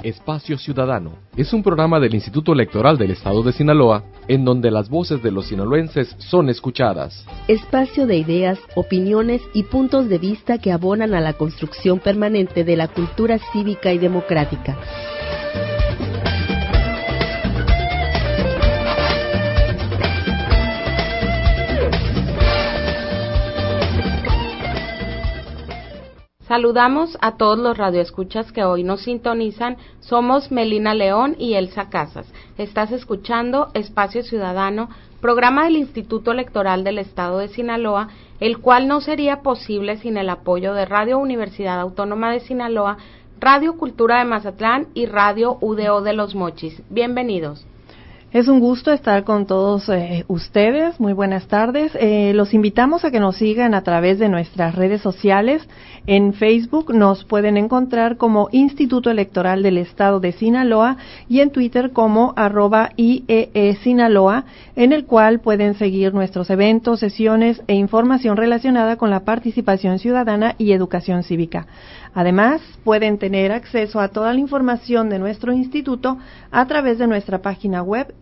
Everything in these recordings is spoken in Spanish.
Espacio Ciudadano es un programa del Instituto Electoral del Estado de Sinaloa, en donde las voces de los sinaloenses son escuchadas. Espacio de ideas, opiniones y puntos de vista que abonan a la construcción permanente de la cultura cívica y democrática. Saludamos a todos los radioescuchas que hoy nos sintonizan. Somos Melina León y Elsa Casas. Estás escuchando Espacio Ciudadano, programa del Instituto Electoral del Estado de Sinaloa, el cual no sería posible sin el apoyo de Radio Universidad Autónoma de Sinaloa, Radio Cultura de Mazatlán y Radio UDO de Los Mochis. Bienvenidos. Es un gusto estar con todos ustedes. Muy buenas tardes. Los invitamos a que nos sigan a través de nuestras redes sociales. En Facebook nos pueden encontrar como Instituto Electoral del Estado de Sinaloa y en Twitter como @IEE Sinaloa, en el cual pueden seguir nuestros eventos, sesiones e información relacionada con la participación ciudadana y educación cívica. Además, pueden tener acceso a toda la información de nuestro instituto a través de nuestra página web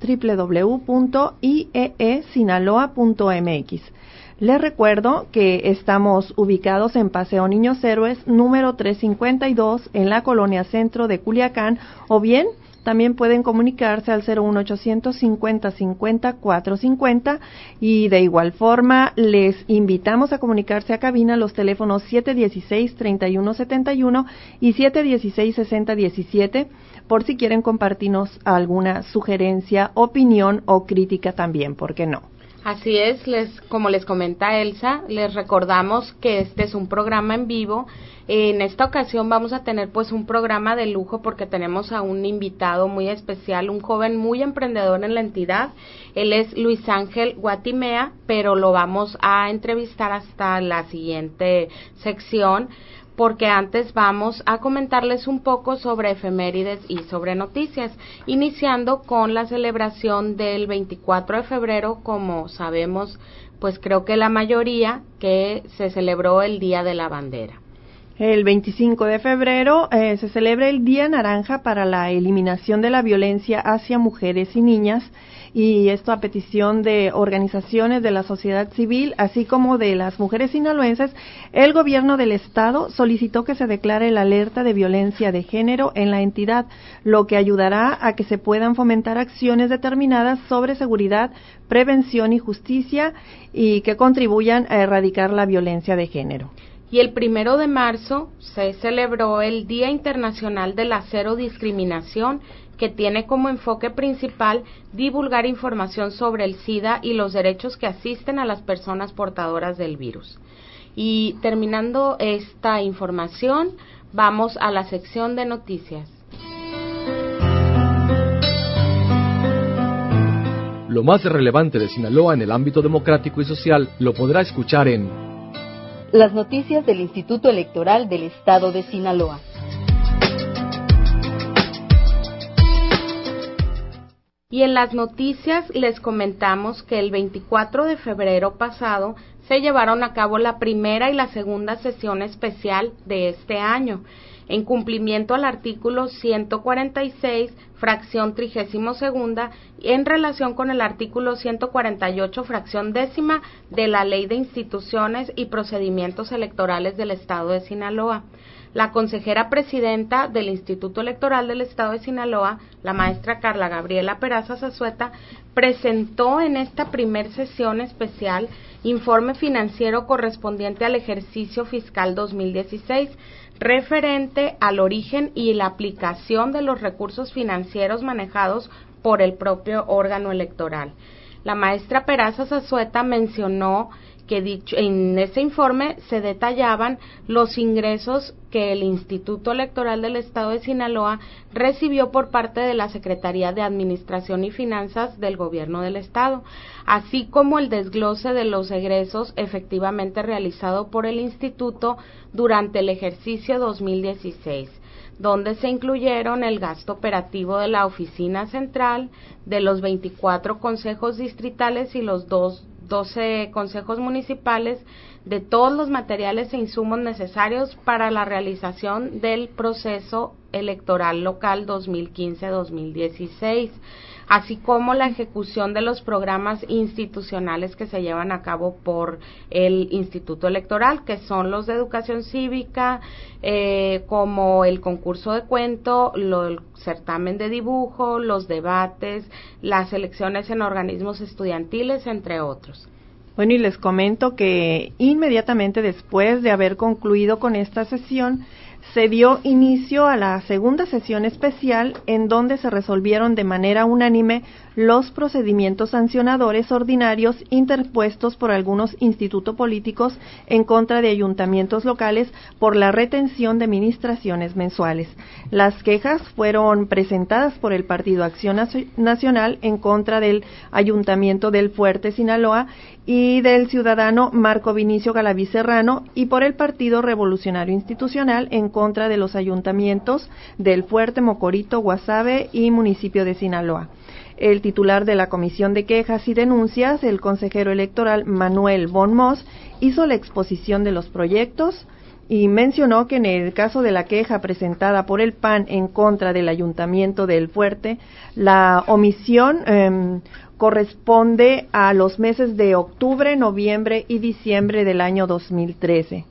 www.ieesinaloa.mx. Les recuerdo que estamos ubicados en Paseo Niños Héroes, número 352, en la Colonia Centro de Culiacán, o bien también pueden comunicarse al 01800 50 50 450 y de igual forma les invitamos a comunicarse a cabina los teléfonos 716-3171 y 716-6017 por si quieren compartirnos alguna sugerencia, opinión o crítica también, ¿por qué no? Así es, como les comenta Elsa, les recordamos que este es un programa en vivo. En esta ocasión vamos a tener pues un programa de lujo porque tenemos a un invitado muy especial, un joven muy emprendedor en la entidad. Él es Luis Ángel Guatimea, pero lo vamos a entrevistar hasta la siguiente sección, porque antes vamos a comentarles un poco sobre efemérides y sobre noticias, iniciando con la celebración del 24 de febrero, como sabemos, pues creo que la mayoría, que se celebró el Día de la Bandera. El 25 de febrero se celebra el Día Naranja para la eliminación de la violencia hacia mujeres y niñas, y esto a petición de organizaciones de la sociedad civil, así como de las mujeres sinaloenses. El gobierno del estado solicitó que se declare la alerta de violencia de género en la entidad, lo que ayudará a que se puedan fomentar acciones determinadas sobre seguridad, prevención y justicia y que contribuyan a erradicar la violencia de género. Y el 1 de marzo se celebró el Día Internacional de la Cero Discriminación, que tiene como enfoque principal divulgar información sobre el SIDA y los derechos que asisten a las personas portadoras del virus. Y terminando esta información, vamos a la sección de noticias. Lo más relevante de Sinaloa en el ámbito democrático y social lo podrá escuchar en Las noticias del Instituto Electoral del Estado de Sinaloa. Y en las noticias les comentamos que el 24 de febrero pasado se llevaron a cabo la primera y la segunda sesión especial de este año, en cumplimiento al artículo 146, fracción 32ª, en relación con el artículo 148, fracción 10ª de la Ley de Instituciones y Procedimientos Electorales del Estado de Sinaloa. La consejera presidenta del Instituto Electoral del Estado de Sinaloa, la maestra Carla Gabriela Peraza Zazueta, presentó en esta primer sesión especial informe financiero correspondiente al ejercicio fiscal 2016, referente al origen y la aplicación de los recursos financieros manejados por el propio órgano electoral. La maestra Peraza Zazueta mencionó que en ese informe se detallaban los ingresos que el Instituto Electoral del Estado de Sinaloa recibió por parte de la Secretaría de Administración y Finanzas del Gobierno del Estado, así como el desglose de los egresos efectivamente realizado por el Instituto durante el ejercicio 2016, donde se incluyeron el gasto operativo de la oficina central, de los 24 consejos distritales y los 2 12 consejos municipales de todos los materiales e insumos necesarios para la realización del proceso electoral local 2015-2016, así como la ejecución de los programas institucionales que se llevan a cabo por el Instituto Electoral, que son los de educación cívica, como el concurso de cuento, el certamen de dibujo, los debates, las elecciones en organismos estudiantiles, entre otros. Bueno, y les comento que inmediatamente después de haber concluido con esta sesión, se dio inicio a la segunda sesión especial en donde se resolvieron de manera unánime los procedimientos sancionadores ordinarios interpuestos por algunos institutos políticos en contra de ayuntamientos locales por la retención de ministraciones mensuales. Las quejas fueron presentadas por el Partido Acción Nacional en contra del Ayuntamiento del Fuerte, Sinaloa, y del ciudadano Marco Vinicio Galaví Serrano, y por el Partido Revolucionario Institucional en contra de los ayuntamientos del Fuerte, Mocorito, Guasave y municipio de Sinaloa. El titular de la Comisión de Quejas y Denuncias, el consejero electoral Manuel Von Moss, hizo la exposición de los proyectos y mencionó que en el caso de la queja presentada por el PAN en contra del Ayuntamiento del Fuerte, la omisión corresponde a los meses de octubre, noviembre y diciembre del año 2013.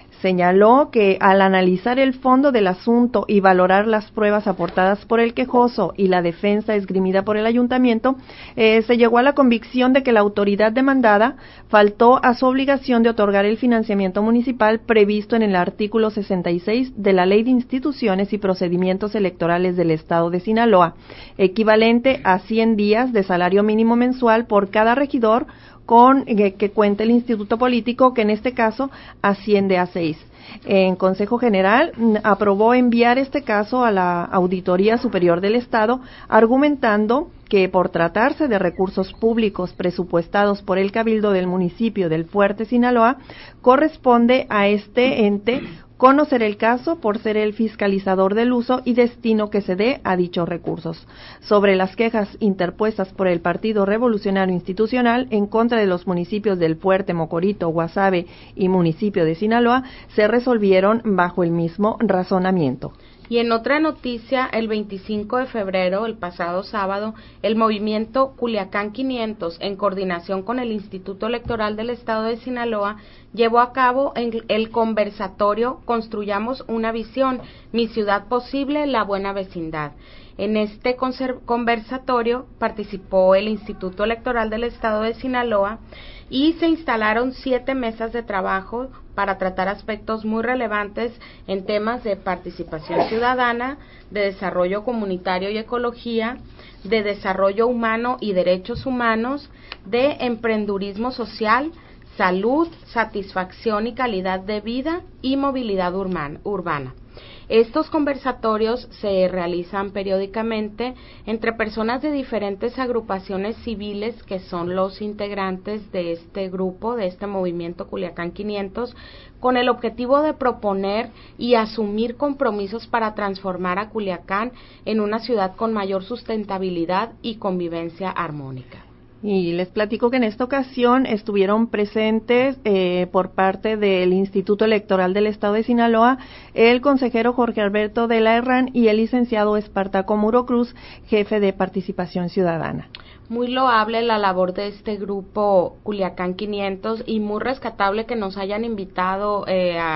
Señaló que al analizar el fondo del asunto y valorar las pruebas aportadas por el quejoso y la defensa esgrimida por el ayuntamiento, se llegó a la convicción de que la autoridad demandada faltó a su obligación de otorgar el financiamiento municipal previsto en el artículo 66 de la Ley de Instituciones y Procedimientos Electorales del Estado de Sinaloa, equivalente a 100 días de salario mínimo mensual por cada regidor con que cuente el instituto político, que en este caso asciende a 6. En Consejo General aprobó enviar este caso a la Auditoría Superior del Estado, argumentando que por tratarse de recursos públicos presupuestados por el Cabildo del municipio del Fuerte, Sinaloa, corresponde a este ente conocer el caso por ser el fiscalizador del uso y destino que se dé a dichos recursos. Sobre las quejas interpuestas por el Partido Revolucionario Institucional en contra de los municipios del Fuerte, Mocorito, Guasave y municipio de Sinaloa, se resolvieron bajo el mismo razonamiento. Y en otra noticia, el 25 de febrero, el pasado sábado, el movimiento Culiacán 500, en coordinación con el Instituto Electoral del Estado de Sinaloa, llevó a cabo el conversatorio Construyamos una visión, mi ciudad posible, la buena vecindad. En este conversatorio participó el Instituto Electoral del Estado de Sinaloa y se instalaron 7 mesas de trabajo para tratar aspectos muy relevantes en temas de participación ciudadana, de desarrollo comunitario y ecología, de desarrollo humano y derechos humanos, de emprendurismo social, salud, satisfacción y calidad de vida y movilidad urbana. Estos conversatorios se realizan periódicamente entre personas de diferentes agrupaciones civiles que son los integrantes de este grupo, de este movimiento Culiacán 500, con el objetivo de proponer y asumir compromisos para transformar a Culiacán en una ciudad con mayor sustentabilidad y convivencia armónica. Y les platico que en esta ocasión estuvieron presentes por parte del Instituto Electoral del Estado de Sinaloa el consejero Jorge Alberto de la Herrán y el licenciado Espartaco Muro Cruz, jefe de Participación Ciudadana. Muy loable la labor de este grupo Culiacán 500 y muy rescatable que nos hayan invitado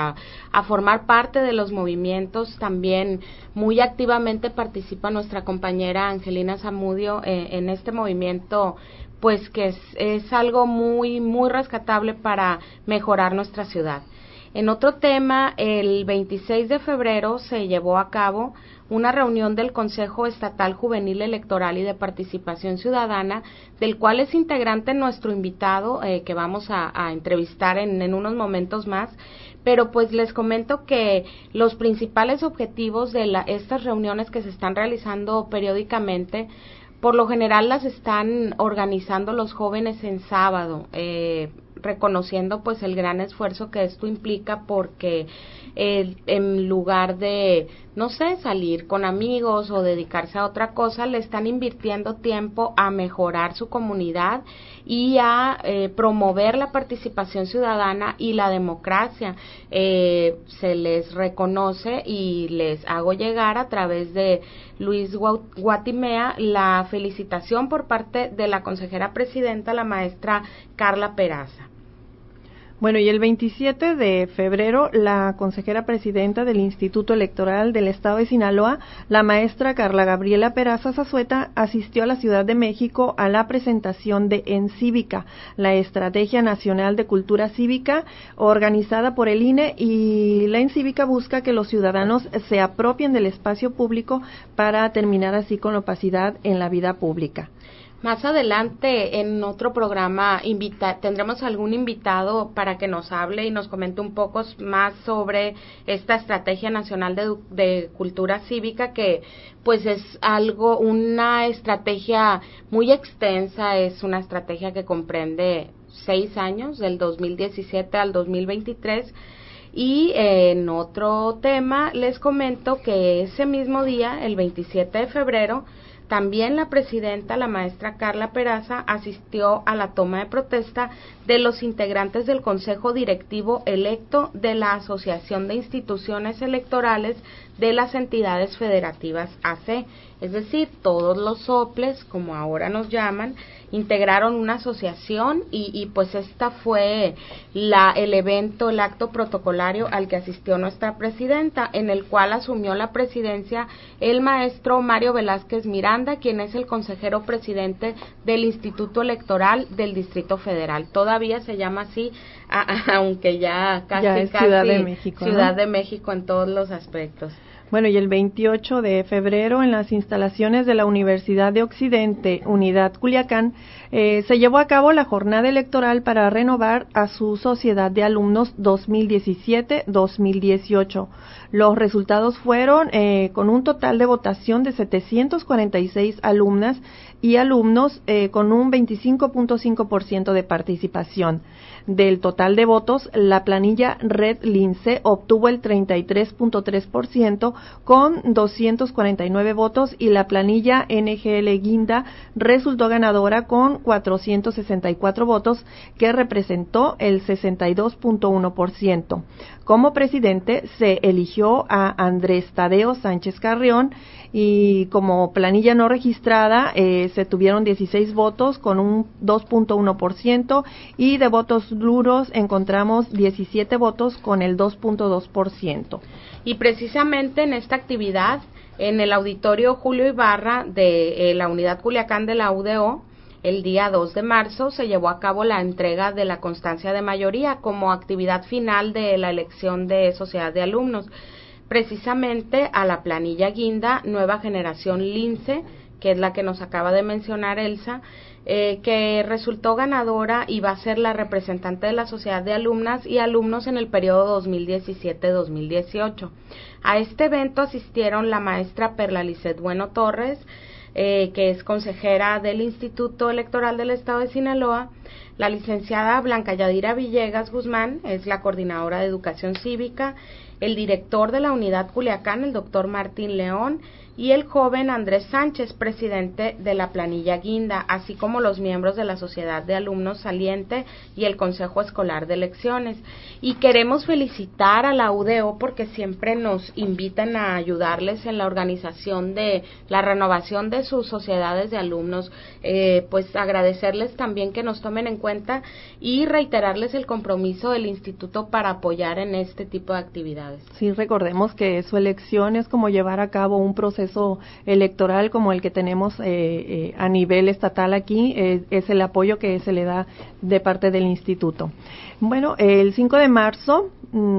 a formar parte de los movimientos. También muy activamente participa nuestra compañera Angelina Zamudio en este movimiento, pues que es algo muy rescatable para mejorar nuestra ciudad. En otro tema, el 26 de febrero se llevó a cabo una reunión del Consejo Estatal Juvenil Electoral y de Participación Ciudadana, del cual es integrante nuestro invitado, que vamos a entrevistar en unos momentos más. Pero pues les comento que los principales objetivos de estas reuniones que se están realizando periódicamente, por lo general las están organizando los jóvenes en sábado, reconociendo pues el gran esfuerzo que esto implica, porque en lugar de no sé, salir con amigos o dedicarse a otra cosa, le están invirtiendo tiempo a mejorar su comunidad y a promover la participación ciudadana y la democracia. Se les reconoce y les hago llegar a través de Luis Guatimea la felicitación por parte de la consejera presidenta, la maestra Carla Peraza. Bueno, y el 27 de febrero, la consejera presidenta del Instituto Electoral del Estado de Sinaloa, la maestra Carla Gabriela Peraza Zazueta, asistió a la Ciudad de México a la presentación de EnCívica, la Estrategia Nacional de Cultura Cívica, organizada por el INE, y la EnCívica busca que los ciudadanos se apropien del espacio público para terminar así con la opacidad en la vida pública. Más adelante, en otro programa, tendremos algún invitado para que nos hable y nos comente un poco más sobre esta Estrategia Nacional de Cultura Cívica, que pues es una estrategia muy extensa, es una estrategia que comprende 6 años, del 2017 al 2023, y en otro tema les comento que ese mismo día, el 27 de febrero, también la presidenta, la maestra Carla Peraza, asistió a la toma de protesta de los integrantes del Consejo Directivo electo de la Asociación de Instituciones Electorales de las Entidades Federativas AC, es decir, todos los soples, como ahora nos llaman, integraron una asociación y pues esta fue el evento, el acto protocolario al que asistió nuestra presidenta, en el cual asumió la presidencia el maestro Mario Velázquez Miranda, quien es el consejero presidente del Instituto Electoral del Distrito Federal. Todavía se llama así, aunque ya casi Ciudad de México, Ciudad ¿no? de México en todos los aspectos. Bueno, y el 28 de febrero, en las instalaciones de la Universidad de Occidente, Unidad Culiacán, se llevó a cabo la jornada electoral para renovar a su Sociedad de Alumnos 2017-2018. Los resultados fueron con un total de votación de 746 alumnas y alumnos con un 25.5% de participación. Del total de votos, la planilla Red Lince obtuvo el 33.3% con 249 votos y la planilla NGL Guinda resultó ganadora con 464 votos, que representó el 62.1%. Como presidente se eligió a Andrés Tadeo Sánchez Carrión y como planilla no registrada se tuvieron 16 votos con un 2.1% y de votos nulos encontramos 17 votos con el 2.2%. Y precisamente en esta actividad, en el auditorio Julio Ibarra de la Unidad Culiacán de la UDO, el día 2 de marzo se llevó a cabo la entrega de la constancia de mayoría como actividad final de la elección de sociedad de alumnos, precisamente a la planilla Guinda Nueva Generación Lince, que es la que nos acaba de mencionar Elsa, que resultó ganadora y va a ser la representante de la Sociedad de Alumnas y Alumnos en el periodo 2017-2018. A este evento asistieron la maestra Perla Lizeth Bueno Torres, que es consejera del Instituto Electoral del Estado de Sinaloa, la licenciada Blanca Yadira Villegas Guzmán, es la coordinadora de Educación Cívica, el director de la Unidad Culiacán, el doctor Martín León, y el joven Andrés Sánchez, presidente de la planilla Guinda, así como los miembros de la Sociedad de Alumnos Saliente y el Consejo Escolar de Elecciones. Y queremos felicitar a la UDO porque siempre nos invitan a ayudarles en la organización de la renovación de sus sociedades de alumnos, pues agradecerles también que nos tomen en cuenta y reiterarles el compromiso del instituto para apoyar en este tipo de actividades. Sí, recordemos que su elección es como llevar a cabo un proceso electoral como el que tenemos a nivel estatal aquí, es el apoyo que se le da de parte del instituto. Bueno, el 5 de marzo,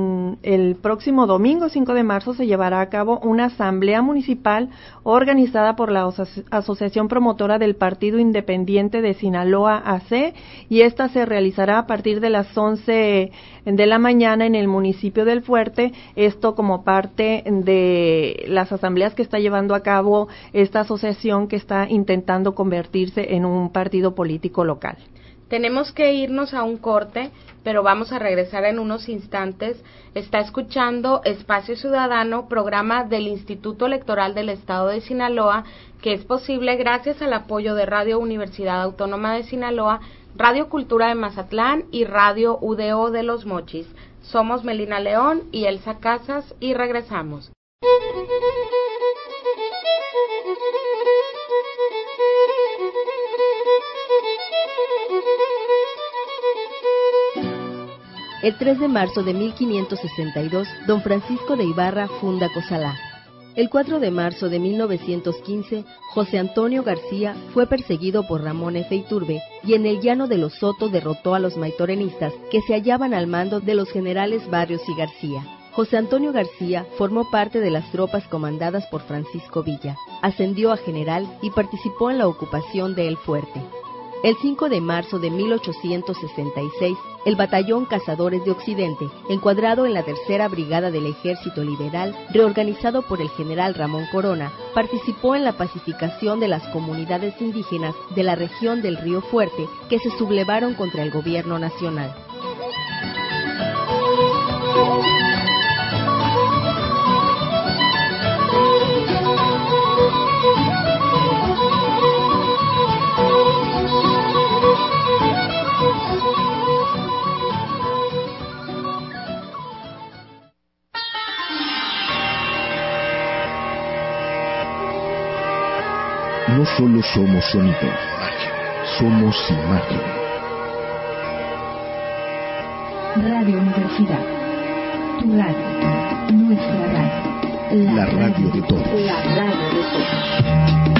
el próximo domingo 5 de marzo se llevará a cabo una asamblea municipal organizada por la Asociación Promotora del Partido Independiente de Sinaloa AC, y esta se realizará a partir de las 11 de la mañana en el municipio del Fuerte, esto como parte de las asambleas que está llevando a cabo esta asociación que está intentando convertirse en un partido político local. Tenemos que irnos a un corte, pero vamos a regresar en unos instantes. Está escuchando Espacio Ciudadano, programa del Instituto Electoral del Estado de Sinaloa, que es posible gracias al apoyo de Radio Universidad Autónoma de Sinaloa, Radio Cultura de Mazatlán y Radio UDO de Los Mochis. Somos Melina León y Elsa Casas y regresamos. El 3 de marzo de 1562, don Francisco de Ibarra funda Cozalá. El 4 de marzo de 1915, José Antonio García fue perseguido por Ramón F. Iturbe y en el llano de los Soto derrotó a los maitorenistas que se hallaban al mando de los generales Barrios y García. José Antonio García formó parte de las tropas comandadas por Francisco Villa, ascendió a general y participó en la ocupación de El Fuerte. El 5 de marzo de 1866, el Batallón Cazadores de Occidente, encuadrado en la Tercera Brigada del Ejército Liberal, reorganizado por el general Ramón Corona, participó en la pacificación de las comunidades indígenas de la región del Río Fuerte que se sublevaron contra el gobierno nacional. No solo somos sonido, somos imagen. Radio Universidad, tu radio, nuestra radio. La radio de todos. La radio de todos.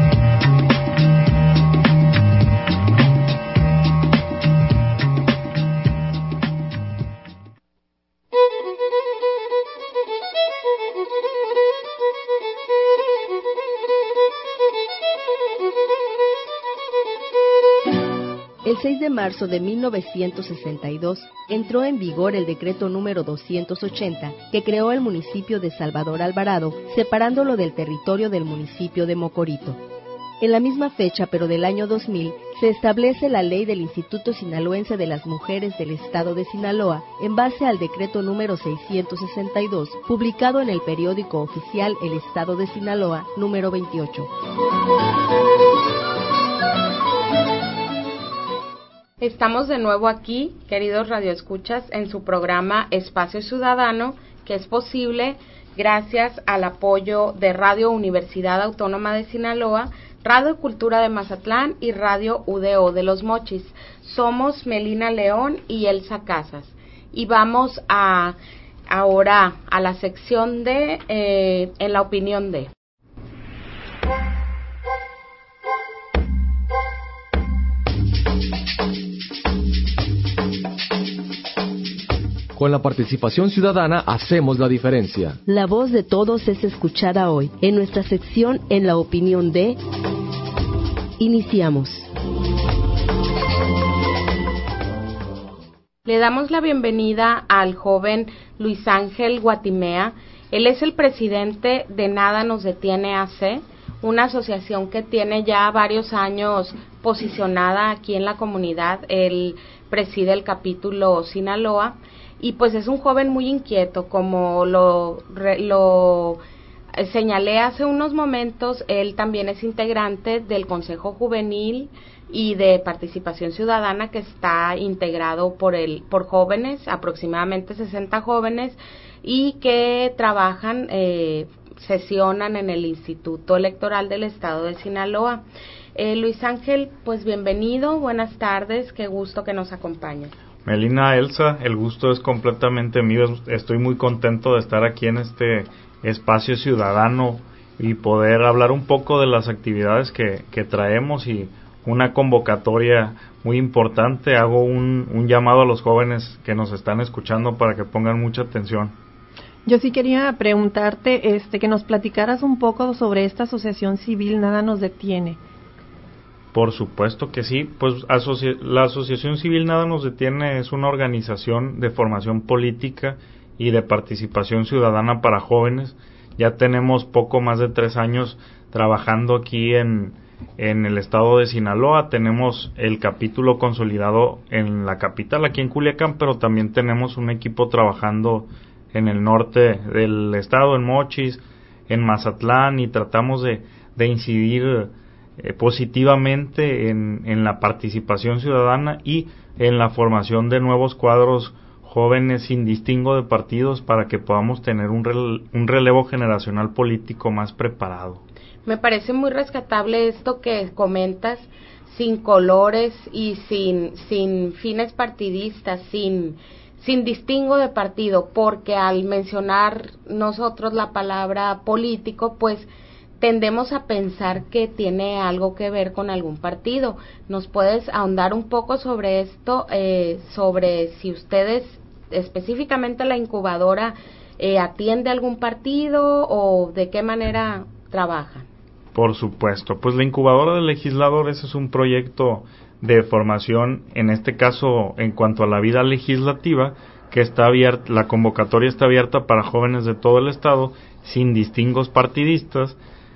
El 6 de marzo de 1962 entró en vigor el decreto número 280 que creó el municipio de Salvador Alvarado, separándolo del territorio del municipio de Mocorito. En la misma fecha, pero del año 2000, se establece la ley del Instituto Sinaloense de las Mujeres del Estado de Sinaloa en base al decreto número 662, publicado en el periódico oficial El Estado de Sinaloa, número 28. Estamos de nuevo aquí, queridos radioescuchas, en su programa Espacio Ciudadano, que es posible gracias al apoyo de Radio Universidad Autónoma de Sinaloa, Radio Cultura de Mazatlán y Radio UDO de Los Mochis. Somos Melina León y Elsa Casas. Y vamos ahora a la sección de En la opinión de. Con la participación ciudadana hacemos la diferencia. La voz de todos es escuchada hoy en nuestra sección En la opinión de. Iniciamos. Le damos la bienvenida al joven Luis Ángel Guatimea. Él es el presidente de Nada Nos Detiene AC, una asociación que tiene ya varios años posicionada aquí en la comunidad. Él preside el capítulo Sinaloa. Y pues es un joven muy inquieto, como lo señalé hace unos momentos. Él también es integrante del Consejo Juvenil y de Participación Ciudadana, que está integrado por jóvenes, aproximadamente 60 jóvenes, y que trabajan, sesionan en el Instituto Electoral del Estado de Sinaloa. Luis Ángel, pues bienvenido, buenas tardes, qué gusto que nos acompañes. Melina, Elsa, el gusto es completamente mío. Estoy muy contento de estar aquí en este espacio ciudadano y poder hablar un poco de las actividades que traemos y una convocatoria muy importante. Hago un llamado a los jóvenes que nos están escuchando para que pongan mucha atención. Yo sí quería preguntarte que nos platicaras un poco sobre esta asociación civil Nada Nos Detiene. Por supuesto que sí, pues la Asociación Civil Nada Nos Detiene es una organización de formación política y de participación ciudadana para jóvenes. Ya tenemos poco más de 3 años trabajando aquí en en el estado de Sinaloa, tenemos el capítulo consolidado en la capital, aquí en Culiacán, pero también tenemos un equipo trabajando en el norte del estado, en Mochis, en Mazatlán, y tratamos de incidir positivamente en la participación ciudadana y en la formación de nuevos cuadros jóvenes sin distingo de partidos para que podamos tener un relevo generacional político más preparado. Me parece muy rescatable esto que comentas, sin colores y sin fines partidistas, sin distingo de partido, porque al mencionar nosotros la palabra político, pues tendemos a pensar que tiene algo que ver con algún partido. ¿Nos puedes ahondar un poco sobre esto, sobre si ustedes, específicamente la incubadora, atiende a algún partido o de qué manera trabajan? Por supuesto, pues la incubadora de legisladores es un proyecto de formación, en este caso en cuanto a la vida legislativa, que está abierta, la convocatoria está abierta para jóvenes de todo el estado, sin distingos partidistas.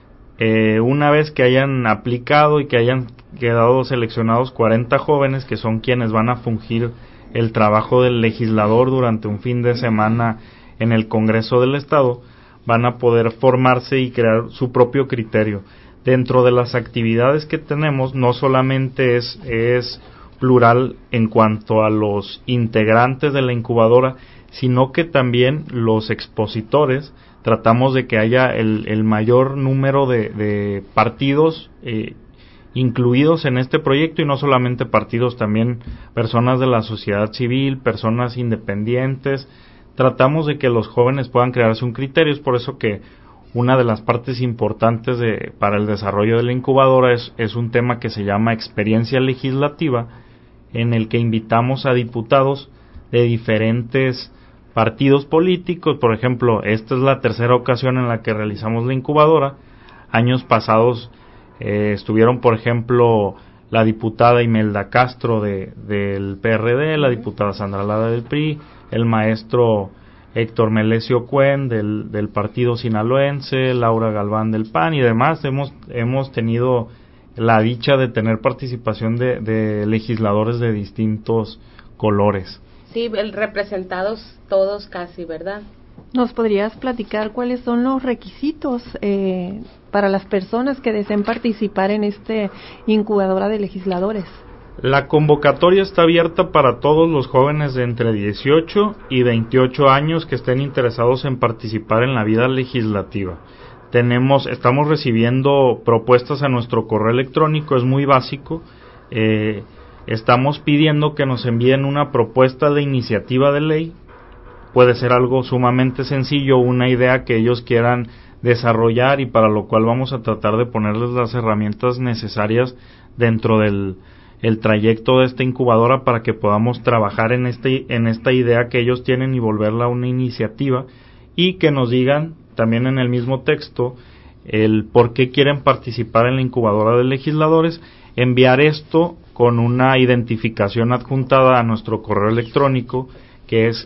Una vez que hayan aplicado y que hayan quedado seleccionados 40 jóvenes, que son quienes van a fungir el trabajo del legislador durante un fin de semana en el Congreso del Estado, van a poder formarse y crear su propio criterio. Dentro de las actividades que tenemos, no solamente es plural en cuanto a los integrantes de la incubadora, sino que también los expositores, tratamos de que haya el mayor número de partidos incluidos en este proyecto, y no solamente partidos, también personas de la sociedad civil, personas independientes. Tratamos de que los jóvenes puedan crearse un criterio. Es por eso que una de las partes importantes para el desarrollo de la incubadora es un tema que se llama experiencia legislativa, en el que invitamos a diputados de diferentes partidos políticos. Por ejemplo, esta es la tercera ocasión en la que realizamos la incubadora. Años pasados estuvieron, por ejemplo, la diputada Imelda Castro del PRD, la diputada Sandra Lara del PRI, el maestro Héctor Melesio Cuen del partido sinaloense, Laura Galván del PAN y demás. Hemos tenido la dicha de tener participación de legisladores de distintos colores. Sí, representados todos casi, ¿verdad? ¿Nos podrías platicar cuáles son los requisitos para las personas que deseen participar en esta incubadora de legisladores? La convocatoria está abierta para todos los jóvenes de entre 18 y 28 años que estén interesados en participar en la vida legislativa. Estamos recibiendo propuestas a nuestro correo electrónico, es muy básico. Estamos pidiendo que nos envíen una propuesta de iniciativa de ley. Puede ser algo sumamente sencillo, una idea que ellos quieran desarrollar, y para lo cual vamos a tratar de ponerles las herramientas necesarias dentro del trayecto de esta incubadora para que podamos trabajar en esta idea que ellos tienen y volverla una iniciativa, y que nos digan también en el mismo texto el por qué quieren participar en la incubadora de legisladores. Enviar esto con una identificación adjuntada a nuestro correo electrónico, que es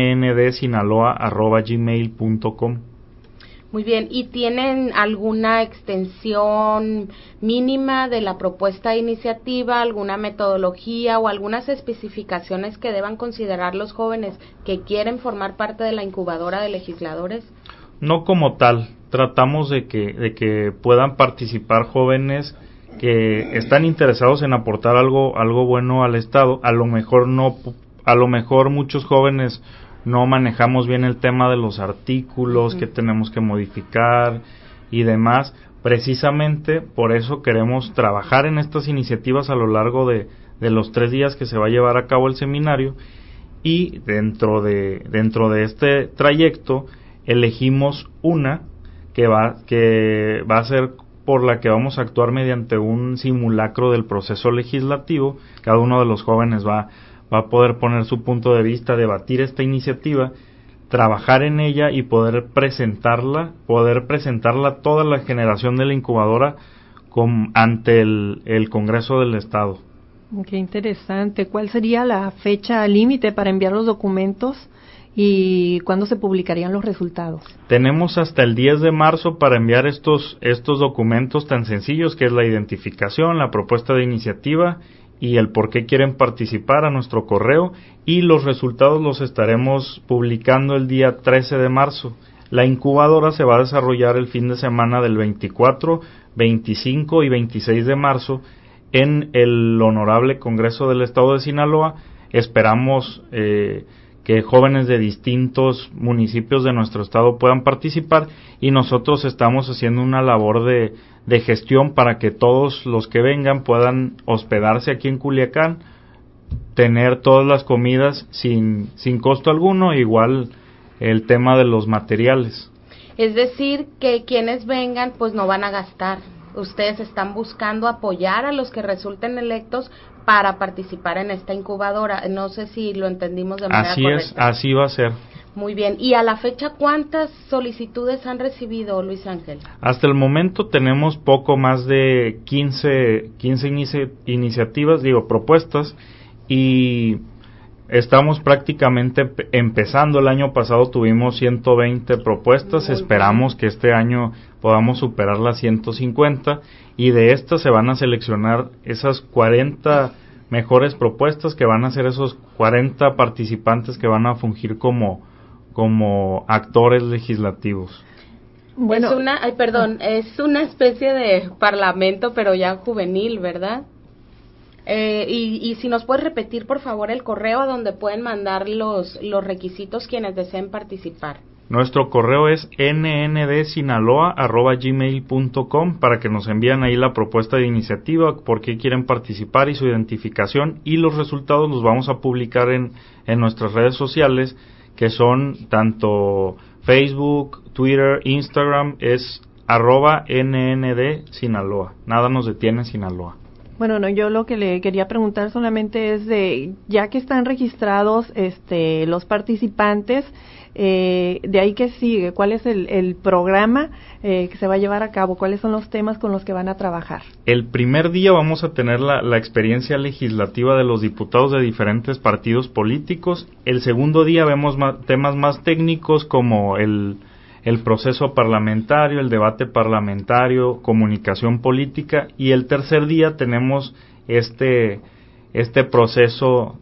nndsinaloa@gmail.com. Muy bien, ¿y tienen alguna extensión mínima de la propuesta de iniciativa, alguna metodología o algunas especificaciones que deban considerar los jóvenes que quieren formar parte de la incubadora de legisladores? No como tal, tratamos de que puedan participar jóvenes que están interesados en aportar algo bueno al Estado. A lo mejor muchos jóvenes no manejamos bien el tema de los artículos que tenemos que modificar y demás. Precisamente por eso queremos trabajar en estas iniciativas a lo largo de los 3 días que se va a llevar a cabo el seminario, y dentro de este trayecto elegimos una que va a ser por la que vamos a actuar mediante un simulacro del proceso legislativo. Cada uno de los jóvenes va a poder poner su punto de vista, debatir esta iniciativa, trabajar en ella y poder presentarla a toda la generación de la incubadora ante el Congreso del Estado. Qué interesante. ¿Cuál sería la fecha límite para enviar los documentos ¿Y cuándo se publicarían los resultados? Tenemos hasta el 10 de marzo para enviar estos documentos tan sencillos, que es la identificación, la propuesta de iniciativa y el por qué quieren participar, a nuestro correo, y los resultados los estaremos publicando el día 13 de marzo. La incubadora se va a desarrollar el fin de semana del 24, 25 y 26 de marzo en el Honorable Congreso del Estado de Sinaloa. Esperamos que jóvenes de distintos municipios de nuestro estado puedan participar, y nosotros estamos haciendo una labor de gestión para que todos los que vengan puedan hospedarse aquí en Culiacán, tener todas las comidas sin costo alguno, igual el tema de los materiales. Es decir, que quienes vengan pues no van a gastar. Ustedes están buscando apoyar a los que resulten electos para participar en esta incubadora. No sé si lo entendimos de manera correcta. Así es, así va a ser. Muy bien. ¿Y a la fecha cuántas solicitudes han recibido, Luis Ángel? Hasta el momento tenemos poco más de 15 iniciativas, propuestas, y estamos prácticamente empezando. El año pasado tuvimos 120 propuestas, esperamos que este año podamos superar las 150, y de estas se van a seleccionar esas 40 mejores propuestas, que van a ser esos 40 participantes que van a fungir como actores legislativos. Bueno, es una especie de parlamento, pero ya juvenil, ¿verdad? Y si nos puedes repetir, por favor, el correo a donde pueden mandar los requisitos quienes deseen participar. Nuestro correo es nndsinaloa@gmail.com para que nos envíen ahí la propuesta de iniciativa, por qué quieren participar y su identificación, y los resultados los vamos a publicar en nuestras redes sociales, que son tanto Facebook, Twitter, Instagram, es @nndsinaloa. Nada nos detiene en Sinaloa. Bueno, no, yo lo que le quería preguntar solamente es ya que están registrados los participantes, de ahí que sigue, ¿cuál es el programa que se va a llevar a cabo? ¿Cuáles son los temas con los que van a trabajar? El primer día vamos a tener la experiencia legislativa de los diputados de diferentes partidos políticos. El segundo día vemos temas más técnicos como el proceso parlamentario, el debate parlamentario, comunicación política, y el tercer día tenemos este proceso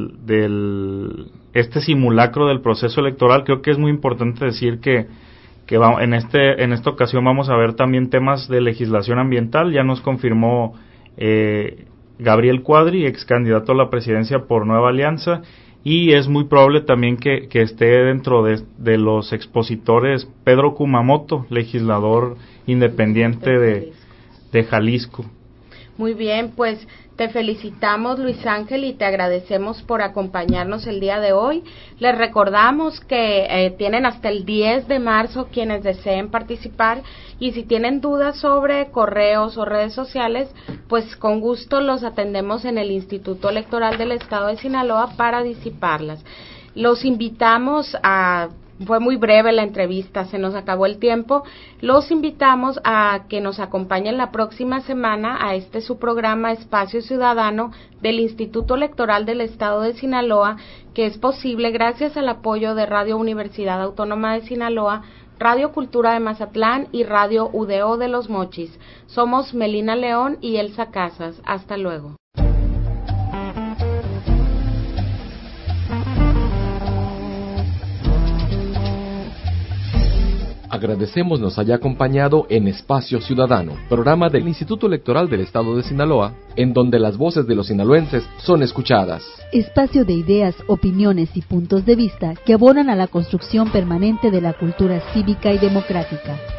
este simulacro del proceso electoral. Creo que es muy importante decir que en esta ocasión vamos a ver también temas de legislación ambiental. Ya nos confirmó Gabriel Cuadri, ex candidato a la presidencia por Nueva Alianza, y es muy probable también que esté dentro de los expositores Pedro Kumamoto, legislador independiente de Jalisco. Muy bien, pues te felicitamos, Luis Ángel, y te agradecemos por acompañarnos el día de hoy. Les recordamos que tienen hasta el 10 de marzo quienes deseen participar, y si tienen dudas sobre correos o redes sociales, pues con gusto los atendemos en el Instituto Electoral del Estado de Sinaloa para disiparlas. Los invitamos fue muy breve la entrevista, se nos acabó el tiempo. Los invitamos a que nos acompañen la próxima semana a su programa Espacio Ciudadano del Instituto Electoral del Estado de Sinaloa, que es posible gracias al apoyo de Radio Universidad Autónoma de Sinaloa, Radio Cultura de Mazatlán y Radio UDO de Los Mochis. Somos Melina León y Elsa Casas. Hasta luego. Agradecemos nos haya acompañado en Espacio Ciudadano, programa del Instituto Electoral del Estado de Sinaloa, en donde las voces de los sinaloenses son escuchadas. Espacio de ideas, opiniones y puntos de vista que abonan a la construcción permanente de la cultura cívica y democrática.